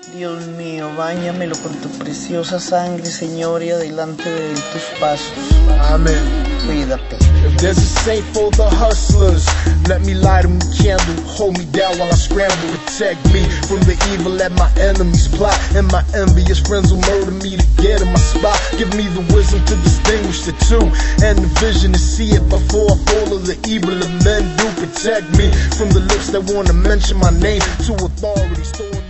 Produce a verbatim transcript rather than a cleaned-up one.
Dios mío, báñamelo con tu preciosa sangre, Señor, y adelante de tus pasos. Amen. Cuídate. If there's a saint for the hustlers, let me light them a candle. Hold me down while I scramble. Protect me from the evil that my enemies plot, and my envious friends will murder me to get in my spot. Give me the wisdom to distinguish the two, and the vision to see it before I fall of the evil that men do. Protect me from the lips that want to mention my name to authorities.